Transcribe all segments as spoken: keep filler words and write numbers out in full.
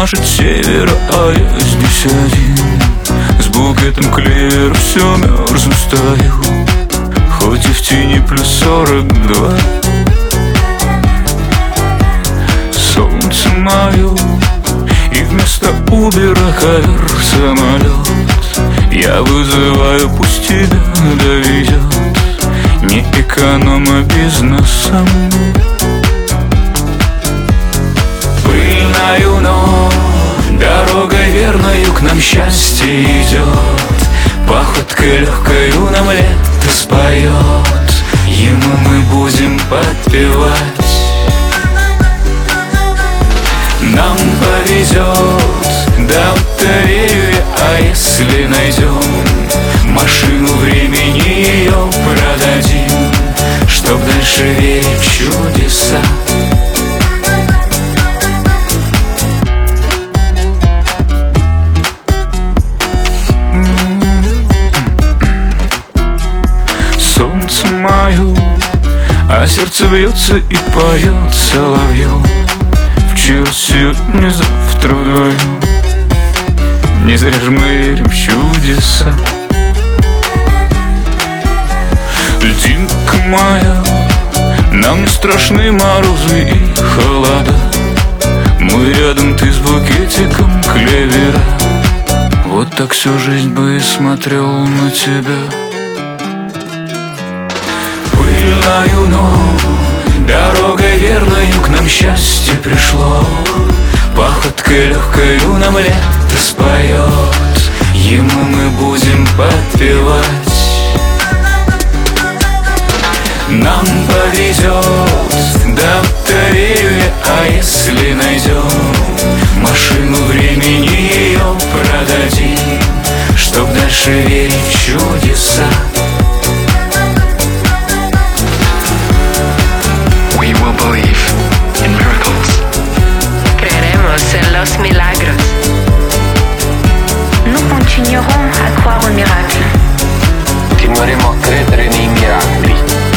машет с севера, а я здесь один. С букетом клевера все мерзну стою, хоть и в тени плюс сорок два. Солнце мое, и вместо Убера ковер самолет. Я вызываю, пусть тебя довезет не эконом, а бизнесом. Пыльною, но дорогой верною к нам счастье идет. Походкой легкою нам лето споет, ему мы будем подпевать. Нам повезет, да в это верю я, а если найдем машину времени, ее продадим, чтоб дальше верить в чудеса. Солнце мое, а сердце бьется и поет соловьем. Вчера, сегодня, завтра вдвоем. Не зря же мы верим в чудеса. Льдинка моя, нам не страшны морозы и холода. Мы рядом, ты с букетиком клевера. Вот так всю жизнь бы и смотрел на тебя. Пыльною, но дорогой верною к нам счастье пришло. Походкой легкою нам лето споет, ему мы будем подпевать. Нам повезет, да в это верю я, а если найдем машину времени, ее продадим, чтоб дальше верить в чудеса. We will believe in miracles. Creeremos en los milagros. Nous continuerons à croire aux miracles. Continueremo a credere nei miracoli.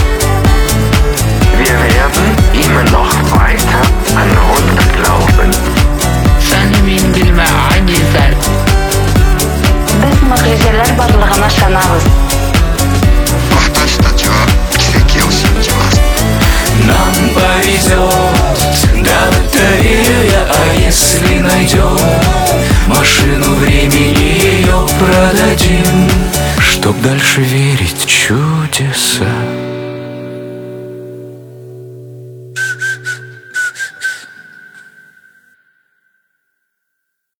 Wir werden immer noch weiter an Gott glauben. Sanımin bilme acizler. Biz mucizeler barlığına şanabız. 私たちは奇跡を信じます。 Нам повезет, да в это верю я, а если найдем машину времени, ее продадим, чтоб дальше верить в чудеса.